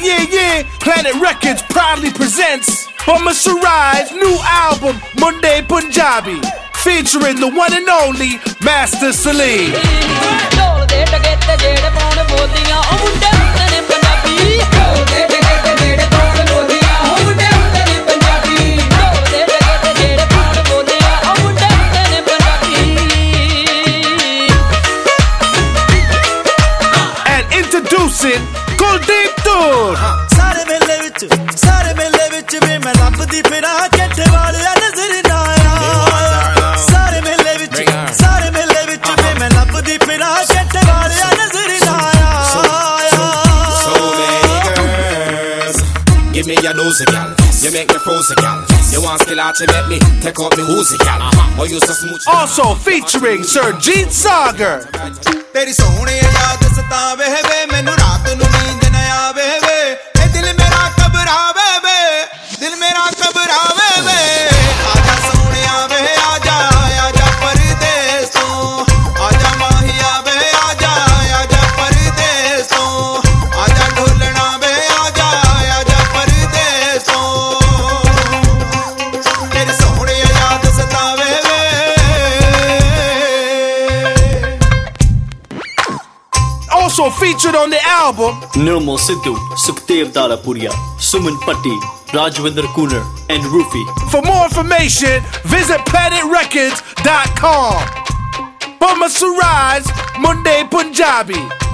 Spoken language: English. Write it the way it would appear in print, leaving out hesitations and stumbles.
Yeah, Planet Records proudly presents Bummer Sarai's new album, Monday Punjabi, featuring the one and only Master Salim. And introducing Kuldeep Door. Give me your nosy gal, you make me frozen gal. You want skill out, you make me take out me woozy gal. Or you so smooth. Also featuring Surjit Sagar. तेरी सोहनी याद सतावे वे मैनू रात नू नींद न आवे वे ए दिल मेरा घबरावे वे दिल मेरा घबरावे वे आजा सोहणिया वे आजा आजा परदेस तो आजा माहिया वे आजा आजा परदेस तो आजा ढोलना वे आजा आजा परदेस तो तेरी सोहनी याद सतावे वे Also featured on the album, Nirmal Sidhu, Sukhdev Dalapuria, Suman Patti, Rajwinder Kunar, and Rufi. For more information, visit planetrecords.com. Bummer Sarai's Monday Punjabi.